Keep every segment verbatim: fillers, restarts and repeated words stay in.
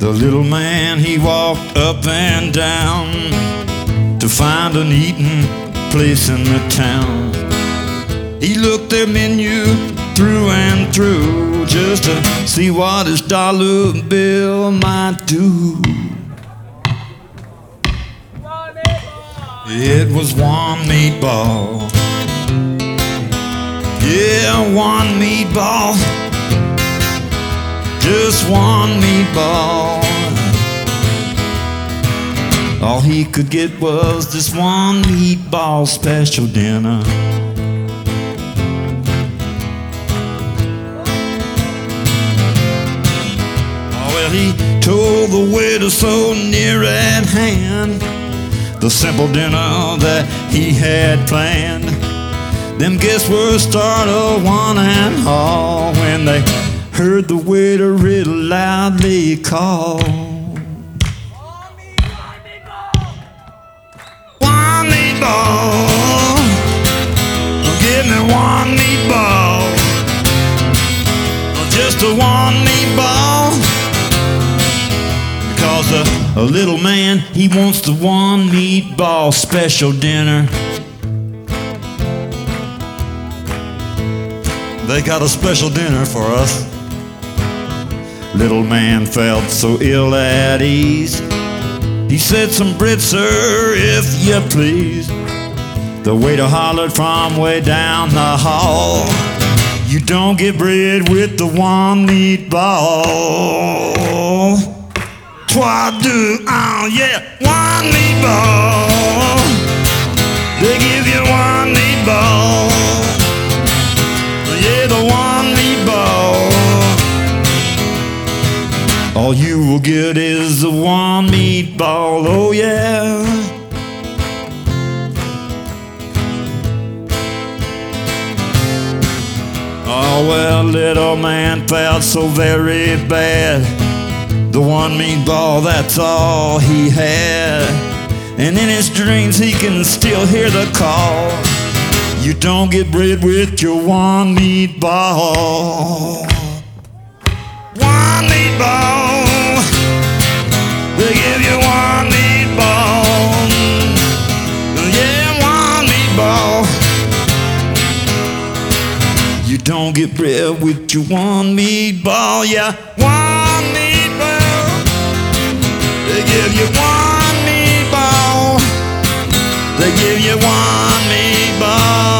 The little man, he walked up and down to find an eating place in the town. He looked their menu through and through just to see what his dollar bill might do. It was one meatball. Yeah, one meatball. Just one meatball. All he could get was this one meatball special dinner. Oh, well, he told the waiter so near at hand the simple dinner that he had planned. Them guests were startled one and all when they heard the waiter real loudly call. One meatball. Give me one meatball. Just a one meatball. Because a, a little man, he wants the one meatball special dinner. They got a special dinner for us. Little man felt so ill at ease. He said, some bread, sir, if you please. The waiter hollered from way down the hall, you don't get bread with the one meatball. Twa do, oh yeah, one meatball. They give you one meatball. Yeah, the one meatball. All you will get is the one meatball, oh yeah. Oh well, little man felt so very bad. The one meatball, that's all he had. And in his dreams he can still hear the call, you don't get bread with your one meatball. One meatball. They give you one meatball. Yeah, one meatball. You don't get bread with your one meatball. Yeah, one meatball. They give you one meatball. They give you one meatball.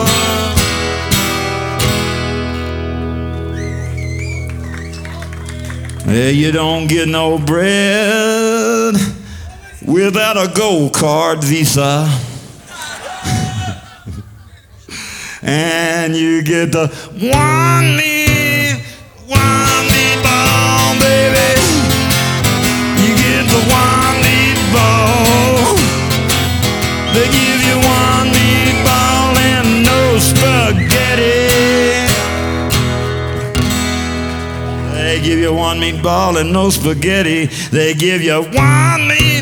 Yeah, you don't get no bread without a gold card Visa. And you get the one me, one meatball, baby. You get the one meatball. They give you one meatball and no spaghetti. They give you one meatball and no spaghetti. They give you one meatball.